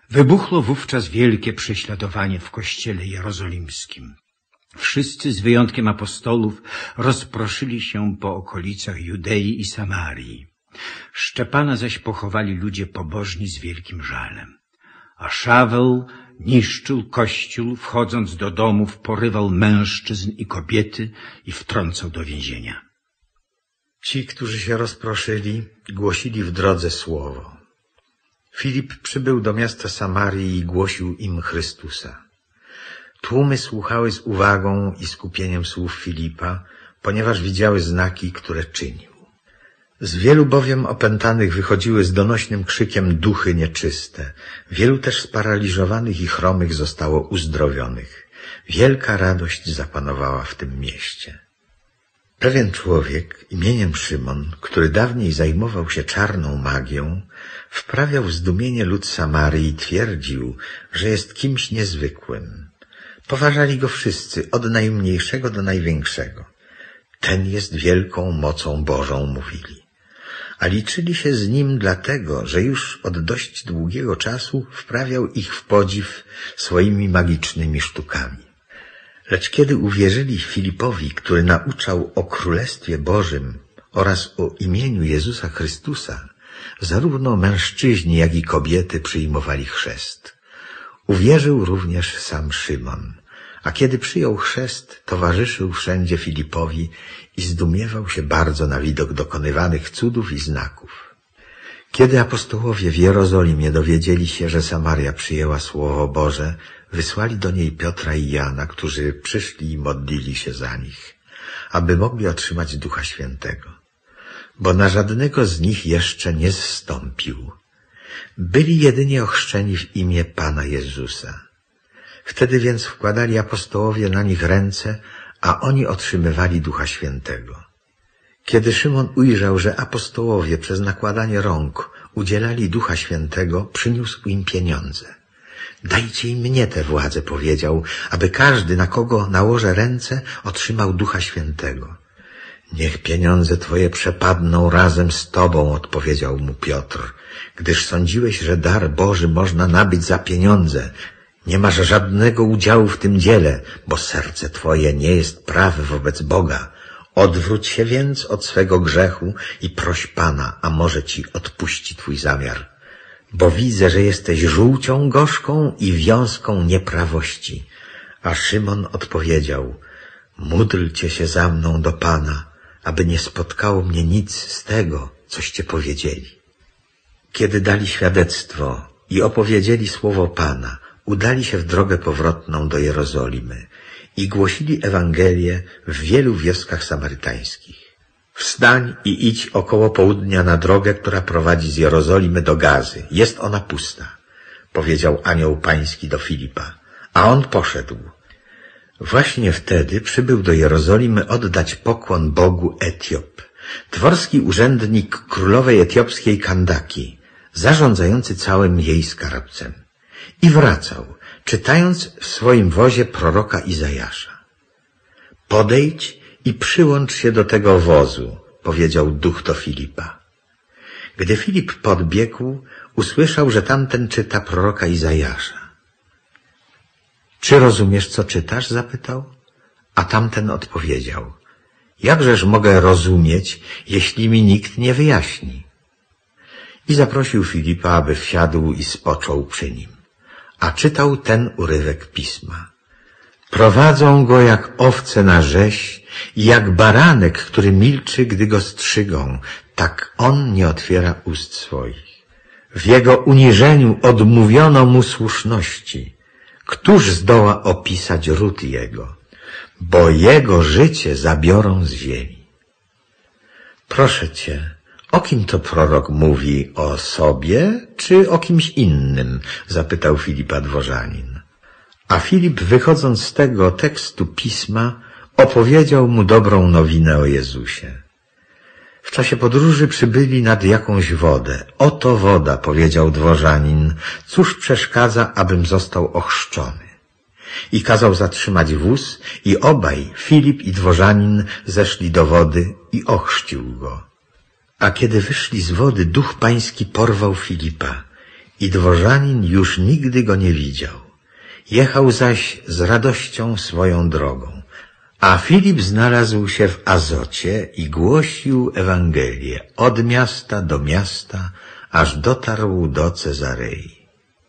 Wybuchło wówczas wielkie prześladowanie w kościele jerozolimskim. Wszyscy z wyjątkiem apostołów rozproszyli się po okolicach Judei i Samarii. Szczepana zaś pochowali ludzie pobożni z wielkim żalem. A Szaweł niszczył kościół, wchodząc do domów, porywał mężczyzn i kobiety i wtrącał do więzienia. Ci, którzy się rozproszyli, głosili w drodze słowo. Filip przybył do miasta Samarii i głosił im Chrystusa. Tłumy słuchały z uwagą i skupieniem słów Filipa, ponieważ widziały znaki, które czynił. Z wielu bowiem opętanych wychodziły z donośnym krzykiem duchy nieczyste. Wielu też sparaliżowanych i chromych zostało uzdrowionych. Wielka radość zapanowała w tym mieście. Pewien człowiek imieniem Szymon, który dawniej zajmował się czarną magią, wprawiał w zdumienie lud Samarii i twierdził, że jest kimś niezwykłym. Poważali go wszyscy, od najmniejszego do największego. Ten jest wielką mocą Bożą, mówili. A liczyli się z nim dlatego, że już od dość długiego czasu wprawiał ich w podziw swoimi magicznymi sztukami. Lecz kiedy uwierzyli Filipowi, który nauczał o Królestwie Bożym oraz o imieniu Jezusa Chrystusa, zarówno mężczyźni, jak i kobiety przyjmowali chrzest. Uwierzył również sam Szymon, a kiedy przyjął chrzest, towarzyszył wszędzie Filipowi i zdumiewał się bardzo na widok dokonywanych cudów i znaków. Kiedy apostołowie w Jerozolimie dowiedzieli się, że Samaria przyjęła Słowo Boże, wysłali do niej Piotra i Jana, którzy przyszli i modlili się za nich, aby mogli otrzymać Ducha Świętego, bo na żadnego z nich jeszcze nie zstąpił. Byli jedynie ochrzczeni w imię Pana Jezusa. Wtedy więc wkładali apostołowie na nich ręce, a oni otrzymywali Ducha Świętego. Kiedy Szymon ujrzał, że apostołowie przez nakładanie rąk udzielali Ducha Świętego, przyniósł im pieniądze. Dajcie im mnie tę władzę, powiedział, aby każdy, na kogo nałożę ręce, otrzymał Ducha Świętego. Niech pieniądze twoje przepadną razem z tobą, odpowiedział mu Piotr, gdyż sądziłeś, że dar Boży można nabyć za pieniądze. Nie masz żadnego udziału w tym dziele, bo serce twoje nie jest prawe wobec Boga. Odwróć się więc od swego grzechu i proś Pana, a może ci odpuści twój zamiar. Bo widzę, że jesteś żółcią gorzką i wiązką nieprawości. A Szymon odpowiedział, módlcie się za mną do Pana, aby nie spotkało mnie nic z tego, coście powiedzieli. Kiedy dali świadectwo i opowiedzieli słowo Pana, udali się w drogę powrotną do Jerozolimy i głosili Ewangelię w wielu wioskach samarytańskich. Wstań i idź około południa na drogę, która prowadzi z Jerozolimy do Gazy. Jest ona pusta, powiedział anioł pański do Filipa, a on poszedł. Właśnie wtedy przybył do Jerozolimy oddać pokłon Bogu Etiop, dworski urzędnik królowej etiopskiej Kandaki, zarządzający całym jej skarbcem. I wracał, czytając w swoim wozie proroka Izajasza. Podejdź i przyłącz się do tego wozu, powiedział duch do Filipa. Gdy Filip podbiegł, usłyszał, że tamten czyta proroka Izajasza. Czy rozumiesz, co czytasz? Zapytał. A tamten odpowiedział. Jakżeż mogę rozumieć, jeśli mi nikt nie wyjaśni? I zaprosił Filipa, aby wsiadł i spoczął przy nim. A czytał ten urywek pisma. Prowadzą go jak owce na rzeź i jak baranek, który milczy, gdy go strzygą, tak on nie otwiera ust swoich. W jego uniżeniu odmówiono mu słuszności. Któż zdoła opisać ród jego? Bo jego życie zabiorą z ziemi. Proszę cię, o kim to prorok mówi? O sobie czy o kimś innym? Zapytał Filipa dworzanin. A Filip, wychodząc z tego tekstu pisma, opowiedział mu dobrą nowinę o Jezusie. W czasie podróży przybyli nad jakąś wodę. Oto woda, powiedział dworzanin, cóż przeszkadza, abym został ochrzczony? I kazał zatrzymać wóz i obaj, Filip i dworzanin, zeszli do wody i ochrzcił go. A kiedy wyszli z wody, duch pański porwał Filipa i dworzanin już nigdy go nie widział. Jechał zaś z radością swoją drogą, a Filip znalazł się w Azocie i głosił Ewangelię od miasta do miasta, aż dotarł do Cezarei.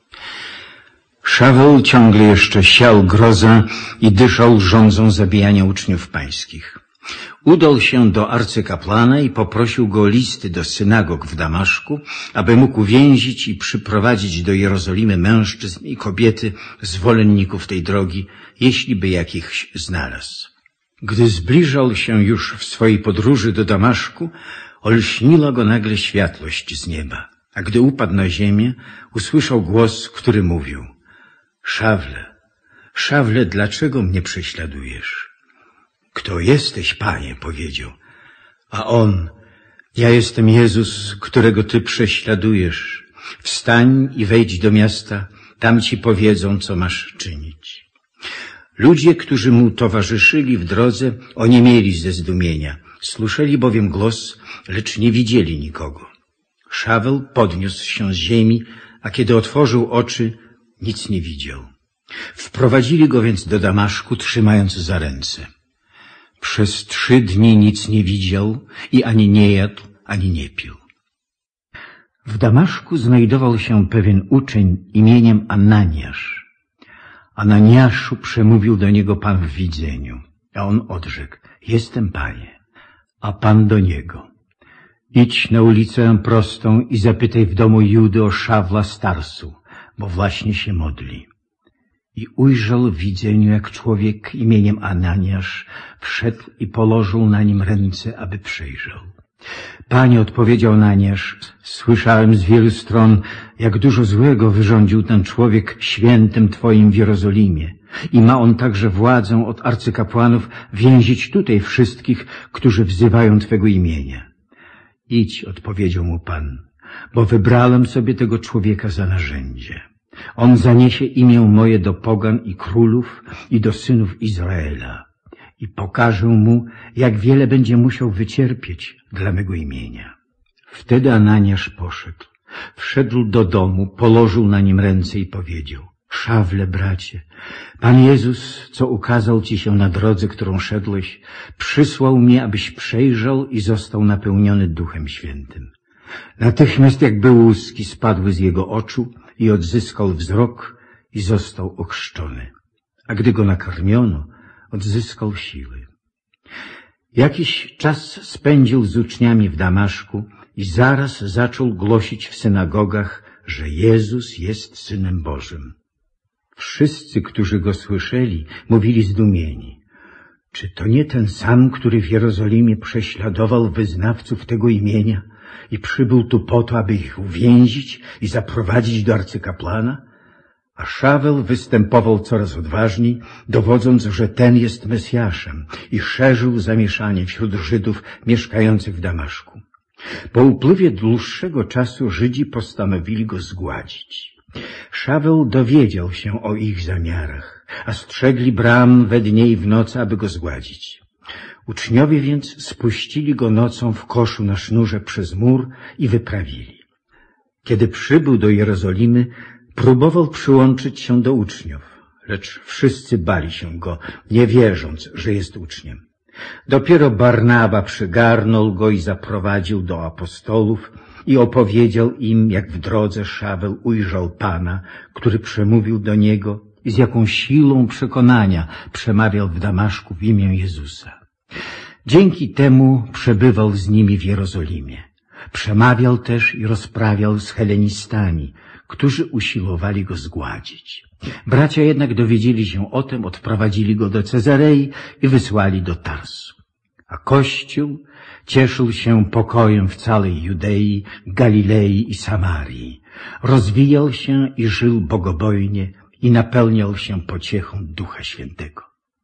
Szaweł ciągle jeszcze siał grozę i dyszał żądzą zabijania uczniów pańskich. Udał się do arcykapłana i poprosił go o listy do synagog w Damaszku, aby mógł uwięzić i przyprowadzić do Jerozolimy mężczyzn i kobiety, zwolenników tej drogi, jeśli by jakich znalazł. Gdy zbliżał się już w swojej podróży do Damaszku, olśniła go nagle światłość z nieba, a gdy upadł na ziemię, usłyszał głos, który mówił: Szawle, Szawle, dlaczego mnie prześladujesz? Kto jesteś, Panie? Powiedział. A on: ja jestem Jezus, którego Ty prześladujesz. Wstań i wejdź do miasta, tam Ci powiedzą, co masz czynić. Ludzie, którzy mu towarzyszyli w drodze, oniemieli ze zdumienia. Słyszeli bowiem głos, lecz nie widzieli nikogo. Szaweł podniósł się z ziemi, a kiedy otworzył oczy, nic nie widział. Wprowadzili go więc do Damaszku, trzymając za ręce. Przez 3 dni nic nie widział i ani nie jadł, ani nie pił. W Damaszku znajdował się pewien uczeń imieniem Ananiasz. Ananiaszu, przemówił do niego Pan w widzeniu, a on odrzekł: jestem, Panie. A Pan do niego: idź na ulicę prostą i zapytaj w domu Judy o Szawla z Tarsu, bo właśnie się modli. I ujrzał w widzeniu, jak człowiek imieniem Ananiasz wszedł i położył na nim ręce, aby przejrzał. Panie, odpowiedział Ananiasz, słyszałem z wielu stron, jak dużo złego wyrządził ten człowiek świętym Twoim w Jerozolimie. I ma on także władzę od arcykapłanów więzić tutaj wszystkich, którzy wzywają Twego imienia. Idź, odpowiedział mu Pan, bo wybrałem sobie tego człowieka za narzędzie. On zaniesie imię moje do pogan i królów i do synów Izraela i pokażę mu, jak wiele będzie musiał wycierpieć dla mego imienia. Wtedy Ananiasz poszedł, wszedł do domu, położył na nim ręce i powiedział: Szawle, bracie, Pan Jezus, co ukazał Ci się na drodze, którą szedłeś, przysłał mnie, abyś przejrzał i został napełniony Duchem Świętym. Natychmiast jakby łuski spadły z jego oczu i odzyskał wzrok i został ochrzczony. A gdy go nakarmiono, odzyskał siły. Jakiś czas spędził z uczniami w Damaszku i zaraz zaczął głosić w synagogach, że Jezus jest Synem Bożym. Wszyscy, którzy go słyszeli, mówili zdumieni: czy to nie ten sam, który w Jerozolimie prześladował wyznawców tego imienia i przybył tu po to, aby ich uwięzić i zaprowadzić do arcykapłana? A Szaweł występował coraz odważniej, dowodząc, że ten jest Mesjaszem, i szerzył zamieszanie wśród Żydów mieszkających w Damaszku. Po upływie dłuższego czasu Żydzi postanowili go zgładzić. Szaweł dowiedział się o ich zamiarach, a strzegli bram we dnie i w nocy, aby go zgładzić. Uczniowie więc spuścili go nocą w koszu na sznurze przez mur i wyprawili. Kiedy przybył do Jerozolimy, próbował przyłączyć się do uczniów, lecz wszyscy bali się go, nie wierząc, że jest uczniem. Dopiero Barnaba przygarnął go i zaprowadził do apostołów i opowiedział im, jak w drodze Szaweł ujrzał Pana, który przemówił do niego i z jaką siłą przekonania przemawiał w Damaszku w imię Jezusa. Dzięki temu przebywał z nimi w Jerozolimie. Przemawiał też i rozprawiał z helenistami, którzy usiłowali go zgładzić. Bracia jednak dowiedzieli się o tym, odprowadzili go do Cezarei i wysłali do Tarsu. A Kościół cieszył się pokojem w całej Judei, Galilei i Samarii. Rozwijał się i żył bogobojnie i napełniał się pociechą Ducha Świętego.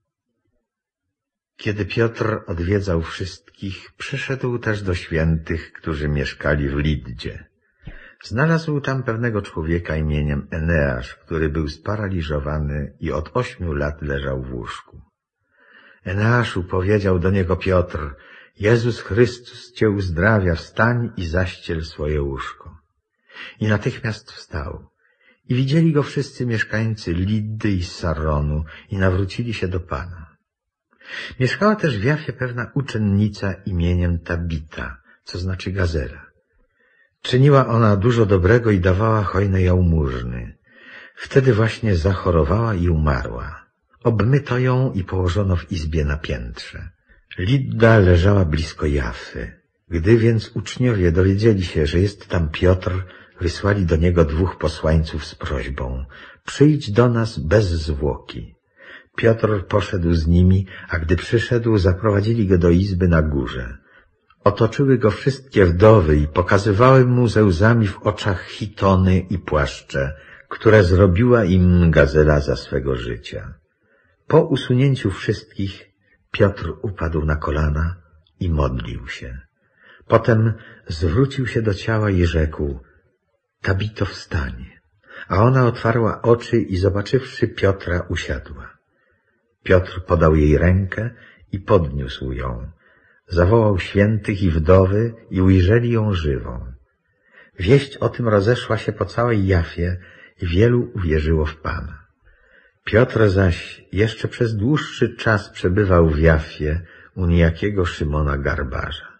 Kiedy Piotr odwiedzał wszystkich, przyszedł też do świętych, którzy mieszkali w Liddzie. Znalazł tam pewnego człowieka imieniem Eneasz, który był sparaliżowany i od 8 lat leżał w łóżku. Eneaszu, powiedział do niego Piotr: Jezus Chrystus Cię uzdrawia, wstań i zaściel swoje łóżko. I natychmiast wstał. I widzieli go wszyscy mieszkańcy Liddy i Sarronu i nawrócili się do Pana. Mieszkała też w Jafie pewna uczennica imieniem Tabita, co znaczy gazela. Czyniła ona dużo dobrego i dawała hojne jałmużny. Wtedy właśnie zachorowała i umarła. Obmyto ją i położono w izbie na piętrze. Lidda leżała blisko Jafy. Gdy więc uczniowie dowiedzieli się, że jest tam Piotr, wysłali do niego 2 posłańców z prośbą: przyjdź do nas bez zwłoki. Piotr poszedł z nimi, a gdy przyszedł, zaprowadzili go do izby na górze. Otoczyły go wszystkie wdowy i pokazywały mu ze łzami w oczach chitony i płaszcze, które zrobiła im gazela za swego życia. Po usunięciu wszystkich Piotr upadł na kolana i modlił się. Potem zwrócił się do ciała i rzekł: Tabito, wstań. A ona otwarła oczy i zobaczywszy Piotra, usiadła. Piotr podał jej rękę i podniósł ją. Zawołał świętych i wdowy i ujrzeli ją żywą. Wieść o tym rozeszła się po całej Jafie i wielu uwierzyło w Pana. Piotr zaś jeszcze przez dłuższy czas przebywał w Jafie u niejakiego Szymona Garbarza.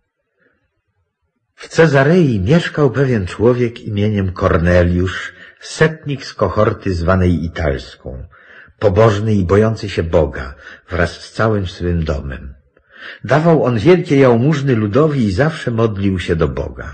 W Cezarei mieszkał pewien człowiek imieniem Korneliusz, setnik z kohorty zwanej Italską, pobożny i bojący się Boga wraz z całym swym domem. Dawał on wielkie jałmużny ludowi i zawsze modlił się do Boga.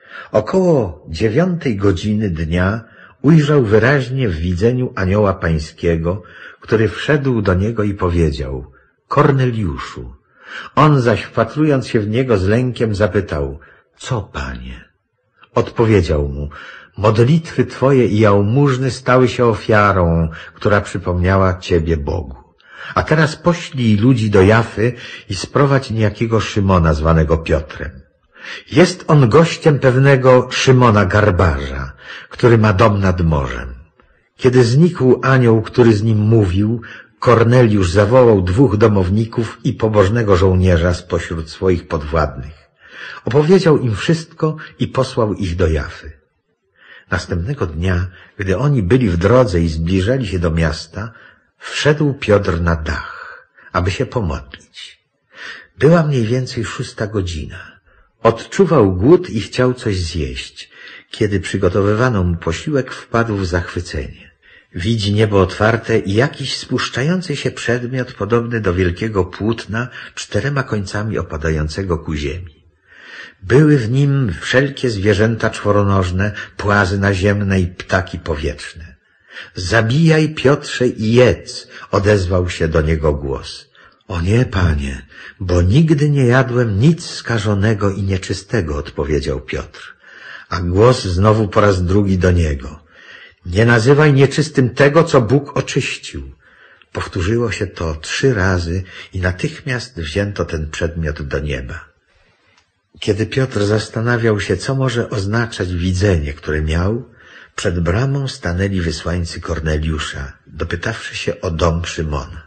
Około 9 godziny dnia ujrzał wyraźnie w widzeniu anioła pańskiego, który wszedł do niego i powiedział: Korneliuszu. On zaś, wpatrując się w niego z lękiem, zapytał: co, Panie? Odpowiedział mu: modlitwy Twoje i jałmużny stały się ofiarą, która przypomniała Ciebie Bogu. A teraz poślij ludzi do Jafy i sprowadź niejakiego Szymona zwanego Piotrem. Jest on gościem pewnego Szymona Garbarza, który ma dom nad morzem. Kiedy znikł anioł, który z nim mówił, Korneliusz zawołał 2 domowników i pobożnego żołnierza spośród swoich podwładnych. Opowiedział im wszystko i posłał ich do Jafy. Następnego dnia, gdy oni byli w drodze i zbliżali się do miasta, wszedł Piotr na dach, aby się pomodlić. Była mniej więcej 6 godzina. Odczuwał głód i chciał coś zjeść. Kiedy przygotowywano mu posiłek, wpadł w zachwycenie. Widzi niebo otwarte i jakiś spuszczający się przedmiot podobny do wielkiego płótna 4 końcami opadającego ku ziemi. Były w nim wszelkie zwierzęta czworonożne, płazy naziemne i ptaki powietrzne. Zabijaj, Piotrze, i jedz, odezwał się do niego głos. O nie, Panie, bo nigdy nie jadłem nic skażonego i nieczystego, odpowiedział Piotr. A głos znowu po raz drugi do niego. Nie nazywaj nieczystym tego, co Bóg oczyścił. Powtórzyło się to 3 razy i natychmiast wzięto ten przedmiot do nieba. Kiedy Piotr zastanawiał się, co może oznaczać widzenie, które miał, przed bramą stanęli wysłańcy Korneliusza, dopytawszy się o dom Szymona.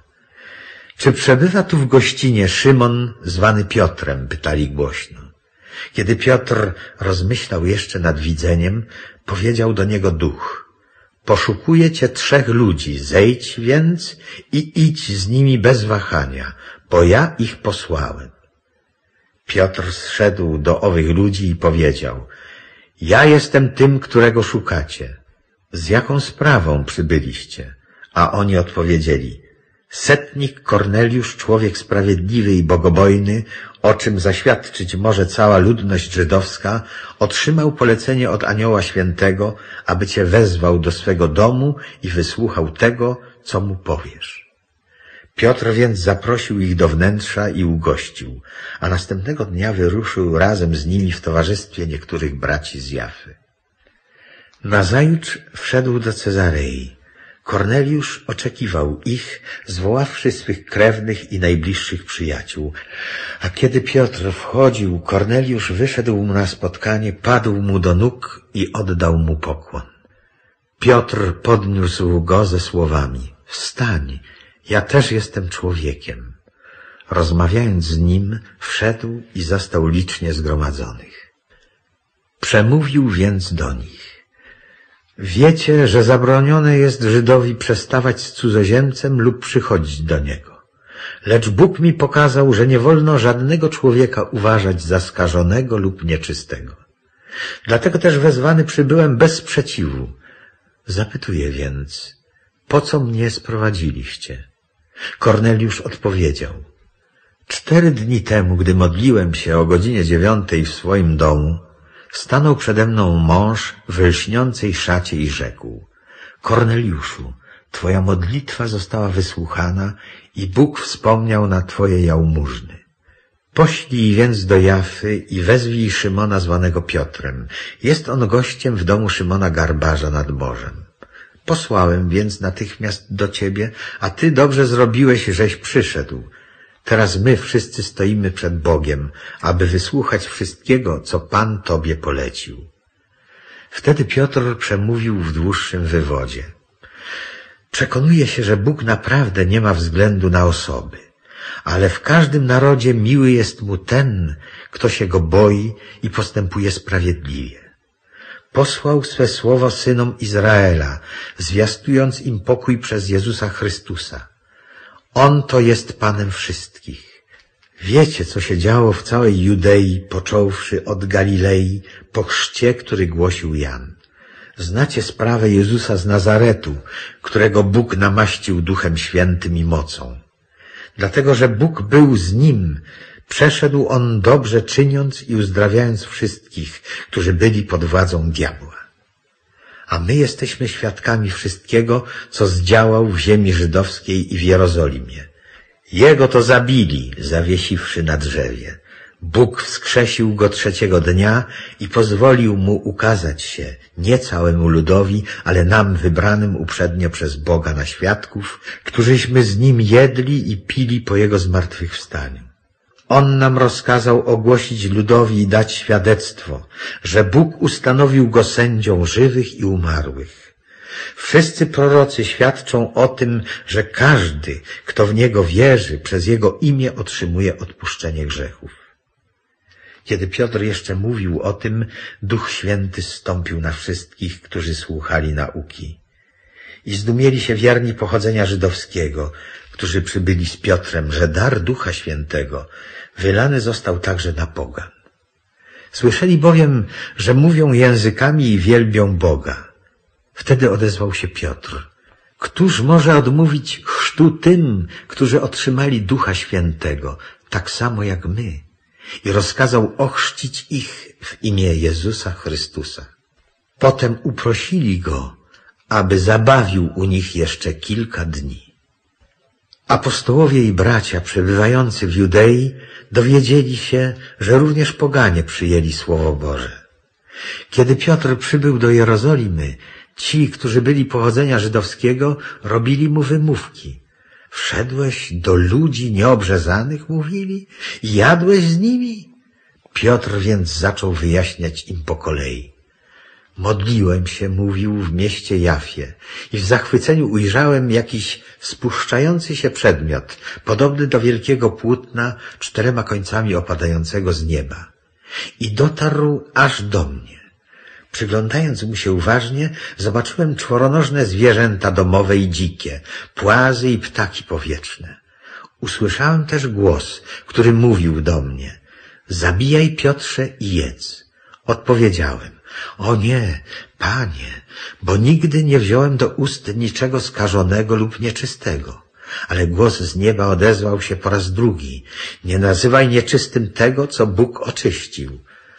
Czy przebywa tu w gościnie Szymon zwany Piotrem? Pytali głośno. Kiedy Piotr rozmyślał jeszcze nad widzeniem, powiedział do niego duch: poszukuje cię 3 ludzi, zejdź więc i idź z nimi bez wahania, bo ja ich posłałem. Piotr zszedł do owych ludzi i powiedział: ja jestem tym, którego szukacie. Z jaką sprawą przybyliście? A oni odpowiedzieli: setnik Korneliusz, człowiek sprawiedliwy i bogobojny, o czym zaświadczyć może cała ludność żydowska, otrzymał polecenie od Anioła Świętego, aby cię wezwał do swego domu i wysłuchał tego, co mu powiesz. Piotr więc zaprosił ich do wnętrza i ugościł, a następnego dnia wyruszył razem z nimi w towarzystwie niektórych braci z Jafy. Nazajutrz wszedł do Cezarei. Korneliusz oczekiwał ich, zwoławszy swych krewnych i najbliższych przyjaciół. A kiedy Piotr wchodził, Korneliusz wyszedł mu na spotkanie, padł mu do nóg i oddał mu pokłon. Piotr podniósł go ze słowami: wstań, ja też jestem człowiekiem. Rozmawiając z nim, wszedł i zastał licznie zgromadzonych. Przemówił więc do nich: wiecie, że zabronione jest Żydowi przestawać z cudzoziemcem lub przychodzić do niego. Lecz Bóg mi pokazał, że nie wolno żadnego człowieka uważać za skażonego lub nieczystego. Dlatego też wezwany przybyłem bez sprzeciwu. Zapytuję więc, po co mnie sprowadziliście? Korneliusz odpowiedział: 4 dni temu, gdy modliłem się o godzinie 9 w swoim domu, stanął przede mną mąż w lśniącej szacie i rzekł: Korneliuszu, twoja modlitwa została wysłuchana i Bóg wspomniał na twoje jałmużny. Poślij więc do Jafy i wezwij Szymona zwanego Piotrem. Jest on gościem w domu Szymona Garbarza nad morzem. Posłałem więc natychmiast do ciebie, a ty dobrze zrobiłeś, żeś przyszedł. Teraz my wszyscy stoimy przed Bogiem, aby wysłuchać wszystkiego, co Pan tobie polecił. Wtedy Piotr przemówił w dłuższym wywodzie: przekonuję się, że Bóg naprawdę nie ma względu na osoby, ale w każdym narodzie miły jest mu ten, kto się go boi i postępuje sprawiedliwie. Posłał swe słowo synom Izraela, zwiastując im pokój przez Jezusa Chrystusa. On to jest Panem wszystkich. Wiecie, co się działo w całej Judei, począwszy od Galilei, po chrzcie, który głosił Jan. Znacie sprawę Jezusa z Nazaretu, którego Bóg namaścił Duchem Świętym i mocą. Dlatego, że Bóg był z nim, przeszedł on dobrze czyniąc i uzdrawiając wszystkich, którzy byli pod władzą diabła. A my jesteśmy świadkami wszystkiego, co zdziałał w ziemi żydowskiej i w Jerozolimie. Jego to zabili, zawiesiwszy na drzewie. Bóg wskrzesił go 3. dnia i pozwolił mu ukazać się nie całemu ludowi, ale nam wybranym uprzednio przez Boga na świadków, którzyśmy z nim jedli i pili po jego zmartwychwstaniu. On nam rozkazał ogłosić ludowi i dać świadectwo, że Bóg ustanowił go sędzią żywych i umarłych. Wszyscy prorocy świadczą o tym, że każdy, kto w niego wierzy, przez jego imię otrzymuje odpuszczenie grzechów. Kiedy Piotr jeszcze mówił o tym, Duch Święty zstąpił na wszystkich, którzy słuchali nauki. I zdumieli się wierni pochodzenia żydowskiego, którzy przybyli z Piotrem, że dar Ducha Świętego wylany został także na pogan. Słyszeli bowiem, że mówią językami i wielbią Boga. Wtedy odezwał się Piotr: któż może odmówić chrztu tym, którzy otrzymali Ducha Świętego, tak samo jak my? I rozkazał ochrzcić ich w imię Jezusa Chrystusa. Potem uprosili go, aby zabawił u nich jeszcze kilka dni. Apostołowie i bracia przebywający w Judei dowiedzieli się, że również poganie przyjęli Słowo Boże. Kiedy Piotr przybył do Jerozolimy, ci, którzy byli pochodzenia żydowskiego, robili mu wymówki. Wszedłeś do ludzi nieobrzezanych, mówili, i jadłeś z nimi? Piotr więc zaczął wyjaśniać im po kolei. Modliłem się, mówił, w mieście Jafie i w zachwyceniu ujrzałem jakiś spuszczający się przedmiot, podobny do wielkiego płótna 4 końcami opadającego z nieba. I dotarł aż do mnie. Przyglądając mu się uważnie, zobaczyłem czworonożne zwierzęta domowe i dzikie, płazy i ptaki powietrzne. Usłyszałem też głos, który mówił do mnie: zabijaj, Piotrze, i jedz. Odpowiedziałem: o nie, Panie, bo nigdy nie wziąłem do ust niczego skażonego lub nieczystego. Ale głos z nieba odezwał się po raz drugi: nie nazywaj nieczystym tego, co Bóg oczyścił.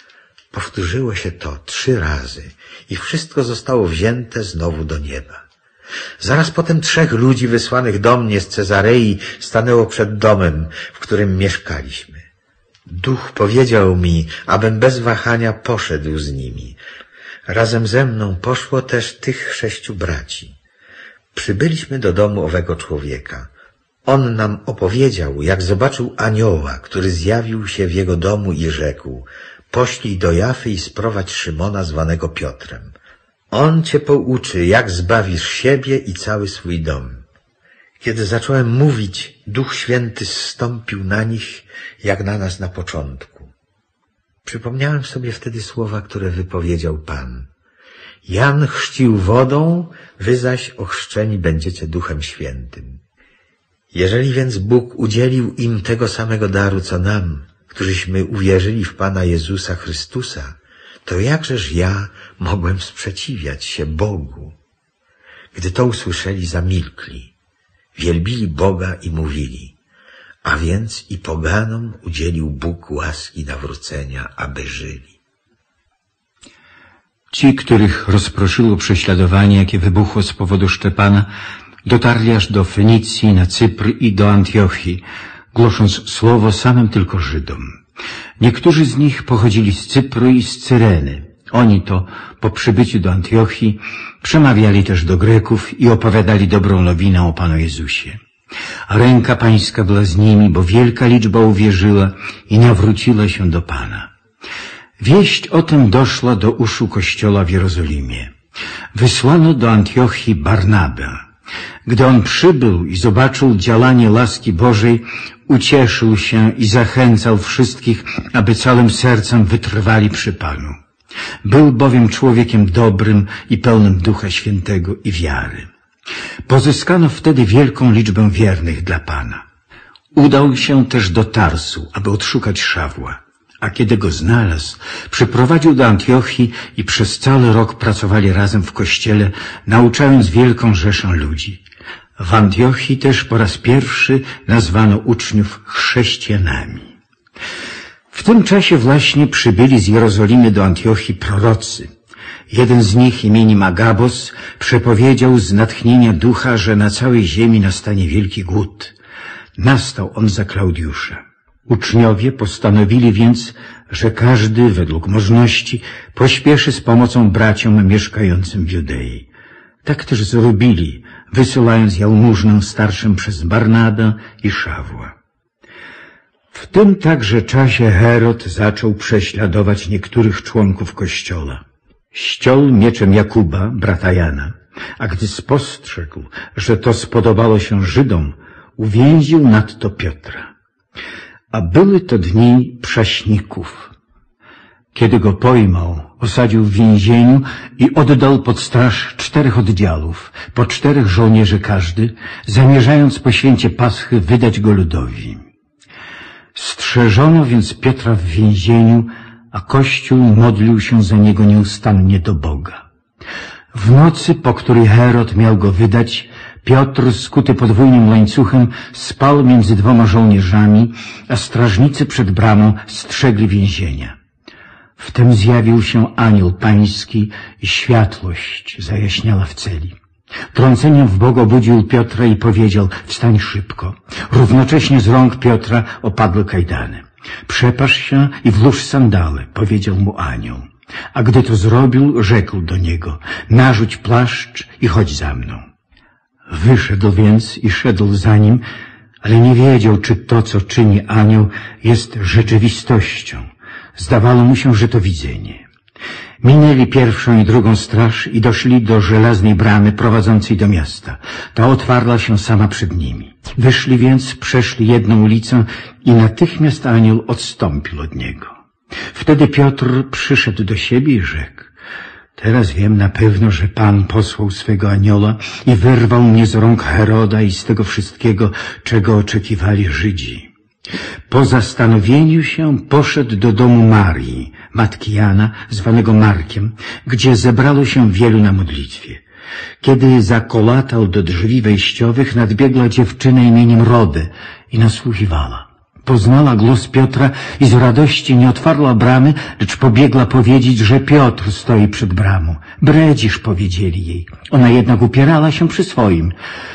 Powtórzyło się to 3 razy i wszystko zostało wzięte znowu do nieba. Zaraz potem 3 ludzi wysłanych do mnie z Cezarei stanęło przed domem, w którym mieszkaliśmy. Duch powiedział mi, abym bez wahania poszedł z nimi. Razem ze mną poszło też tych 6 braci. Przybyliśmy do domu owego człowieka. On nam opowiedział, jak zobaczył anioła, który zjawił się w jego domu i rzekł: poślij do Jafy i sprowadź Szymona zwanego Piotrem. On cię pouczy, jak zbawisz siebie i cały swój dom. Kiedy zacząłem mówić, Duch Święty zstąpił na nich, jak na nas na początku. Przypomniałem sobie wtedy słowa, które wypowiedział Pan. Jan chrzcił wodą, wy zaś ochrzczeni będziecie Duchem Świętym. Jeżeli więc Bóg udzielił im tego samego daru, co nam, którzyśmy uwierzyli w Pana Jezusa Chrystusa, to jakżeż ja mogłem sprzeciwiać się Bogu? Gdy to usłyszeli, zamilkli, wielbili Boga i mówili, a więc i poganom udzielił Bóg łaski nawrócenia, aby żyli. Ci, których rozproszyło prześladowanie, jakie wybuchło z powodu Szczepana, dotarli aż do Fenicji, na Cypr i do Antiochii, głosząc słowo samym tylko Żydom. Niektórzy z nich pochodzili z Cypru i z Cyreny. Oni to po przybyciu do Antiochii przemawiali też do Greków i opowiadali dobrą nowinę o Panu Jezusie. A ręka Pańska była z nimi, bo wielka liczba uwierzyła i nawróciła się do Pana. Wieść o tym doszła do uszu Kościoła w Jerozolimie. Wysłano do Antiochii Barnabę. Gdy on przybył i zobaczył działanie łaski Bożej, ucieszył się i zachęcał wszystkich, aby całym sercem wytrwali przy Panu. Był bowiem człowiekiem dobrym i pełnym Ducha Świętego i wiary. Pozyskano wtedy wielką liczbę wiernych dla Pana. Udał się też do Tarsu, aby odszukać Szawła, a kiedy go znalazł, przyprowadził do Antiochii i przez cały rok pracowali razem w kościele, nauczając wielką rzeszę ludzi. W Antiochii też po raz pierwszy nazwano uczniów chrześcijanami. W tym czasie właśnie przybyli z Jerozolimy do Antiochii prorocy. Jeden z nich, imieniem Agabos, przepowiedział z natchnienia ducha, że na całej ziemi nastanie wielki głód. Nastał on za Klaudiusza. Uczniowie postanowili więc, że każdy według możności pośpieszy z pomocą braciom mieszkającym w Judei. Tak też zrobili, wysyłając jałmużnę starszym przez Barnabę i Szawła. W tym także czasie Herod zaczął prześladować niektórych członków Kościoła. Ściął mieczem Jakuba, brata Jana, a gdy spostrzegł, że to spodobało się Żydom, uwięził nadto Piotra. A były to dni prześników. Kiedy go pojmał, osadził w więzieniu i oddał pod straż 4 oddziałów, po 4 żołnierzy każdy, zamierzając po święcie Paschy wydać go ludowi. Strzeżono więc Piotra w więzieniu, a Kościół modlił się za niego nieustannie do Boga. W nocy, po której Herod miał go wydać, Piotr, skuty podwójnym łańcuchem, spał między 2 żołnierzami, a strażnicy przed bramą strzegli więzienia. Wtem zjawił się anioł pański i światłość zajaśniała w celi. Trąceniem w bok obudził Piotra i powiedział: wstań szybko. Równocześnie z rąk Piotra opadły kajdany. Przepasz się i włóż sandale, powiedział mu anioł. A gdy to zrobił, rzekł do niego: narzuć płaszcz i chodź za mną. Wyszedł więc i szedł za nim, ale nie wiedział, czy to, co czyni anioł, jest rzeczywistością. Zdawało mu się, że to widzenie. Minęli 1. i 2. straż i doszli do żelaznej bramy prowadzącej do miasta. Ta otwarła się sama przed nimi. Wyszli więc, przeszli jedną ulicę i natychmiast anioł odstąpił od niego. Wtedy Piotr przyszedł do siebie i rzekł: teraz wiem na pewno, że Pan posłał swego anioła i wyrwał mnie z rąk Heroda i z tego wszystkiego, czego oczekiwali Żydzi. Po zastanowieniu się poszedł do domu Marii, matki Jana, zwanego Markiem, gdzie zebrało się wielu na modlitwie. Kiedy zakolatał do drzwi wejściowych, nadbiegła dziewczyna imieniem Rodę i nasłuchiwała. Poznała głos Piotra i z radości nie otwarła bramy, lecz pobiegła powiedzieć, że Piotr stoi przed bramą. Bredzisz, powiedzieli jej. Ona jednak upierała się przy swoim.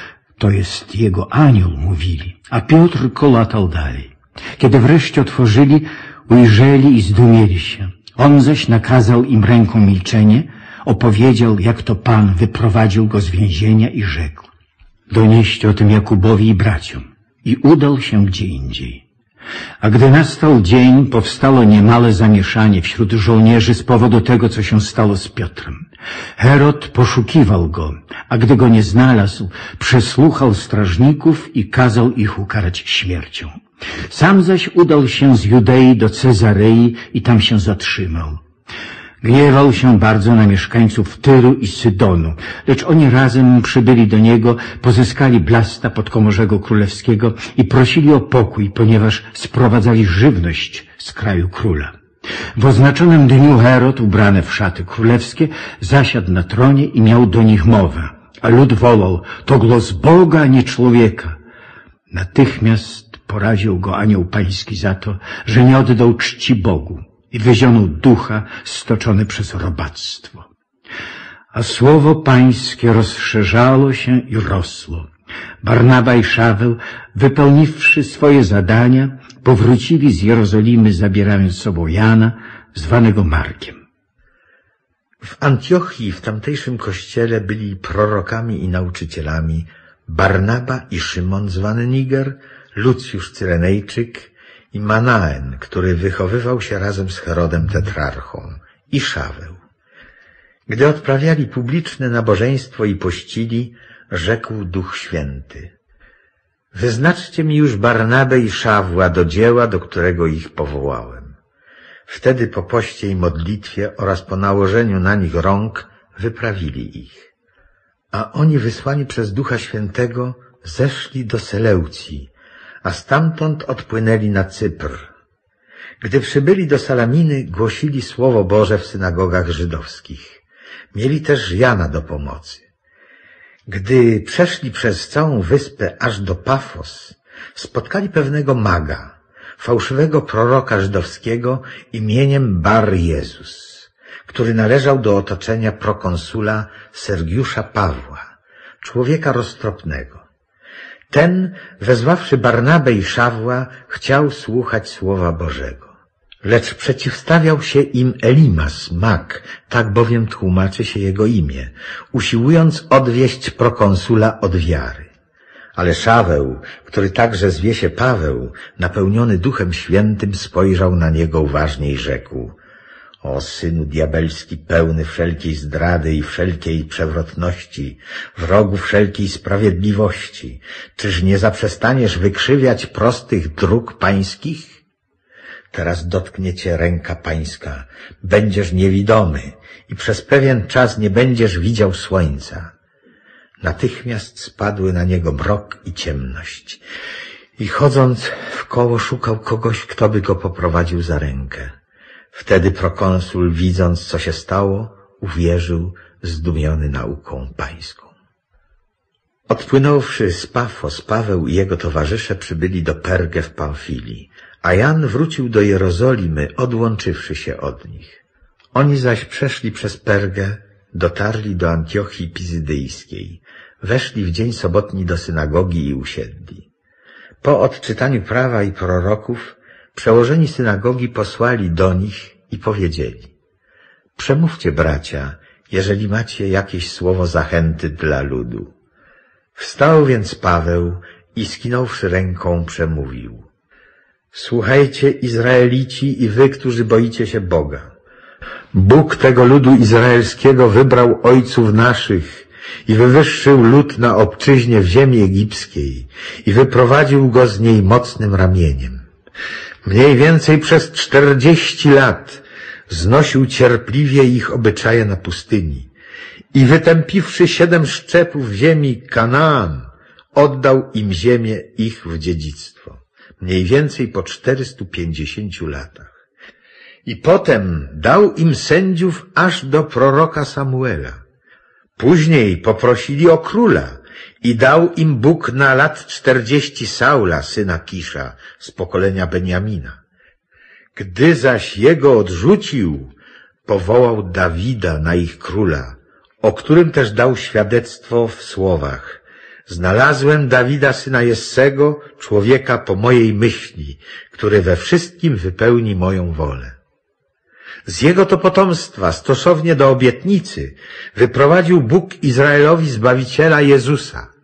To jest jego anioł, mówili, a Piotr kolatał dalej. Kiedy wreszcie otworzyli, ujrzeli i zdumieli się. On zaś nakazał im ręką milczenie, opowiedział, jak to Pan wyprowadził go z więzienia i rzekł: donieście o tym Jakubowi i braciom. I udał się gdzie indziej. A gdy nastał dzień, powstało niemałe zamieszanie wśród żołnierzy z powodu tego, co się stało z Piotrem. Herod poszukiwał go, a gdy go nie znalazł, przesłuchał strażników i kazał ich ukarać śmiercią. Sam zaś udał się z Judei do Cezarei i tam się zatrzymał. Gniewał się bardzo na mieszkańców Tyru i Sydonu, lecz oni razem przybyli do niego, pozyskali Blasta podkomorzego królewskiego i prosili o pokój, ponieważ sprowadzali żywność z kraju króla. W oznaczonym dniu Herod, ubrany w szaty królewskie, zasiadł na tronie i miał do nich mowę, a lud wołał: to głos Boga, a nie człowieka. Natychmiast poraził go anioł pański za to, że nie oddał czci Bogu i wyzionął ducha stoczony przez robactwo. A słowo pańskie rozszerzało się i rosło. Barnaba i Szaweł, wypełniwszy swoje zadania, powrócili z Jerozolimy, zabierając z sobą Jana, zwanego Markiem. W Antiochii, w tamtejszym kościele, byli prorokami i nauczycielami Barnaba i Szymon, zwany Niger, Lucjusz Cyrenejczyk i Manaen, który wychowywał się razem z Herodem tetrarchą, i Szaweł. Gdy odprawiali publiczne nabożeństwo i pościli, rzekł Duch Święty: wyznaczcie mi już Barnabę i Szawła do dzieła, do którego ich powołałem. Wtedy po poście i modlitwie oraz po nałożeniu na nich rąk wyprawili ich. A oni, wysłani przez Ducha Świętego, zeszli do Seleucji, a stamtąd odpłynęli na Cypr. Gdy przybyli do Salaminy, głosili Słowo Boże w synagogach żydowskich. Mieli też Jana do pomocy. Gdy przeszli przez całą wyspę aż do Pafos, spotkali pewnego maga, fałszywego proroka żydowskiego imieniem Bar Jezus, który należał do otoczenia prokonsula Sergiusza Pawła, człowieka roztropnego. Ten, wezwawszy Barnabę i Szawła, chciał słuchać Słowa Bożego. Lecz przeciwstawiał się im Elimas, mag, tak bowiem tłumaczy się jego imię, usiłując odwieść prokonsula od wiary. Ale Szaweł, który także zwie się Paweł, napełniony Duchem Świętym, spojrzał na niego uważnie i rzekł: o synu diabelski, pełny wszelkiej zdrady i wszelkiej przewrotności, wrogu wszelkiej sprawiedliwości, czyż nie zaprzestaniesz wykrzywiać prostych dróg pańskich? Teraz dotknie cię ręka pańska, będziesz niewidomy i przez pewien czas nie będziesz widział słońca. Natychmiast spadły na niego mrok i ciemność i chodząc wkoło szukał kogoś, kto by go poprowadził za rękę. Wtedy prokonsul, widząc, co się stało, uwierzył, zdumiony nauką pańską. Odpłynąwszy z Pafos, Paweł i jego towarzysze przybyli do Pergę w Pamfilii, a Jan wrócił do Jerozolimy, odłączywszy się od nich. Oni zaś przeszli przez Pergę, dotarli do Antiochii Pizydyjskiej, weszli w dzień sobotni do synagogi i usiedli. Po odczytaniu prawa i proroków przełożeni synagogi posłali do nich i powiedzieli: przemówcie, bracia, jeżeli macie jakieś słowo zachęty dla ludu. Wstał więc Paweł i skinąwszy ręką przemówił: słuchajcie, Izraelici i wy, którzy boicie się Boga. Bóg tego ludu izraelskiego wybrał ojców naszych i wywyższył lud na obczyźnie w ziemi egipskiej i wyprowadził go z niej mocnym ramieniem. Mniej więcej przez 40 lat znosił cierpliwie ich obyczaje na pustyni i wytępiwszy 7 szczepów ziemi Kanaan, oddał im ziemię ich w dziedzictwo. Mniej więcej po 450 latach. I potem dał im sędziów aż do proroka Samuela. Później poprosili o króla i dał im Bóg na lat 40 Saula, syna Kisza, z pokolenia Beniamina. Gdy zaś jego odrzucił, powołał Dawida na ich króla, o którym też dał świadectwo w słowach: znalazłem Dawida, syna Jessego, człowieka po mojej myśli, który we wszystkim wypełni moją wolę. Z jego to potomstwa, stosownie do obietnicy, wyprowadził Bóg Izraelowi Zbawiciela Jezusa,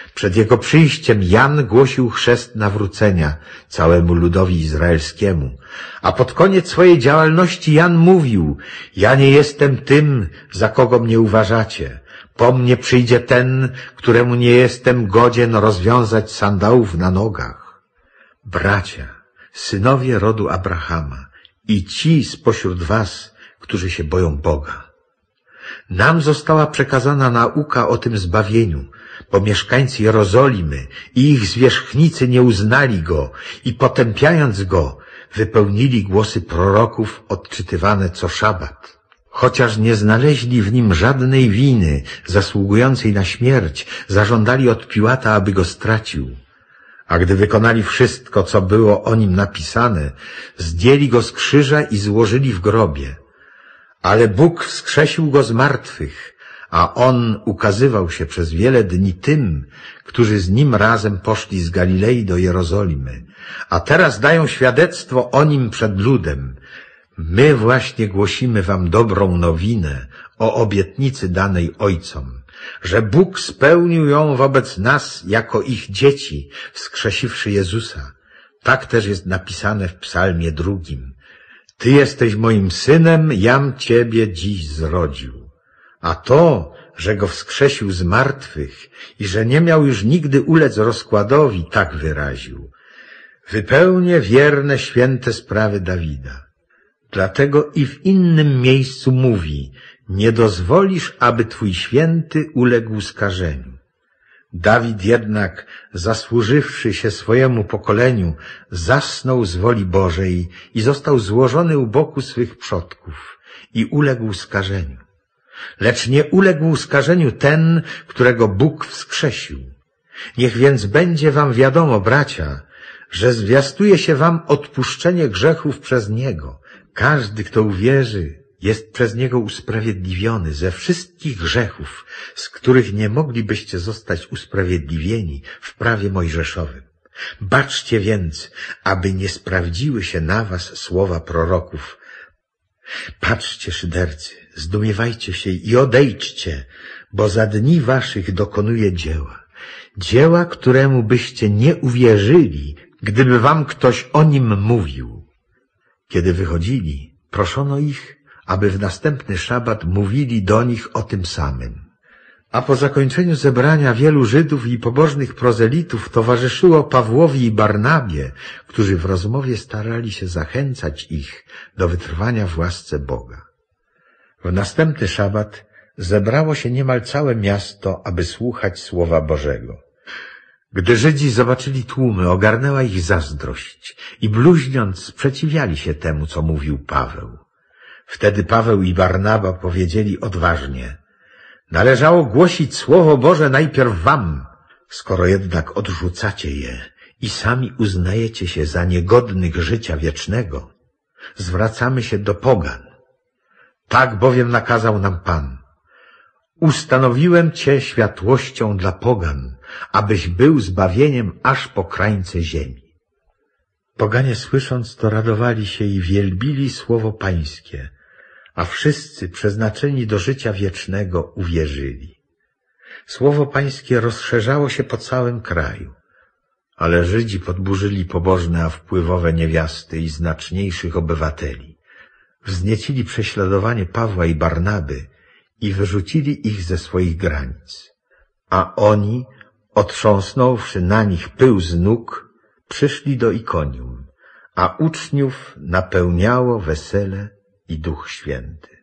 Przed jego przyjściem Jan głosił chrzest nawrócenia całemu ludowi izraelskiemu, a pod koniec swojej działalności Jan mówił: ja nie jestem tym, za kogo mnie uważacie. Po mnie przyjdzie ten, któremu nie jestem godzien rozwiązać sandałów na nogach. Bracia, synowie rodu Abrahama i ci spośród was, którzy się boją Boga. Nam została przekazana nauka o tym zbawieniu, bo mieszkańcy Jerozolimy i ich zwierzchnicy nie uznali go i potępiając go, wypełnili głosy proroków odczytywane co szabat. Chociaż nie znaleźli w nim żadnej winy zasługującej na śmierć, zażądali od Piłata, aby go stracił. A gdy wykonali wszystko, co było o nim napisane, zdjęli go z krzyża i złożyli w grobie. Ale Bóg wskrzesił go z martwych, a on ukazywał się przez wiele dni tym, którzy z nim razem poszli z Galilei do Jerozolimy, a teraz dają świadectwo o nim przed ludem. My właśnie głosimy wam dobrą nowinę o obietnicy danej ojcom, że Bóg spełnił ją wobec nas jako ich dzieci, wskrzesiwszy Jezusa. Tak też jest napisane w Psalmie 2. Ty jesteś moim synem, jam ciebie dziś zrodził. A to, że go wskrzesił z martwych i że nie miał już nigdy ulec rozkładowi, tak wyraził: wypełnię wierne, święte sprawy Dawida. Dlatego i w innym miejscu mówi: nie dozwolisz, aby twój święty uległ skażeniu. Dawid jednak, zasłużywszy się swojemu pokoleniu, zasnął z woli Bożej i został złożony u boku swych przodków i uległ skażeniu. Lecz nie uległ skażeniu ten, którego Bóg wskrzesił. Niech więc będzie wam wiadomo, bracia, że zwiastuje się wam odpuszczenie grzechów przez Niego. Każdy, kto uwierzy, jest przez Niego usprawiedliwiony ze wszystkich grzechów, z których nie moglibyście zostać usprawiedliwieni w prawie mojżeszowym. Baczcie więc, aby nie sprawdziły się na was słowa proroków. Patrzcie, szydercy, zdumiewajcie się i odejdźcie, bo za dni waszych dokonuje dzieła, któremu byście nie uwierzyli, gdyby wam ktoś o nim mówił. Kiedy wychodzili, proszono ich, aby w następny szabat mówili do nich o tym samym. A po zakończeniu zebrania wielu Żydów i pobożnych prozelitów towarzyszyło Pawłowi i Barnabie, którzy w rozmowie starali się zachęcać ich do wytrwania w łasce Boga. W następny szabat zebrało się niemal całe miasto, aby słuchać Słowa Bożego. Gdy Żydzi zobaczyli tłumy, ogarnęła ich zazdrość i bluźniąc sprzeciwiali się temu, co mówił Paweł. Wtedy Paweł i Barnaba powiedzieli odważnie: należało głosić Słowo Boże najpierw wam, skoro jednak odrzucacie je i sami uznajecie się za niegodnych życia wiecznego, zwracamy się do pogan. Tak bowiem nakazał nam Pan: ustanowiłem cię światłością dla pogan, abyś był zbawieniem aż po krańce ziemi. Poganie słysząc to radowali się i wielbili słowo Pańskie, a wszyscy przeznaczeni do życia wiecznego uwierzyli. Słowo Pańskie rozszerzało się po całym kraju, ale Żydzi podburzyli pobożne a wpływowe niewiasty i znaczniejszych obywateli. Wzniecili prześladowanie Pawła i Barnaby i wyrzucili ich ze swoich granic. A oni, otrząsnąwszy na nich pył z nóg, przyszli do Ikonium, a uczniów napełniało wesele i Duch Święty.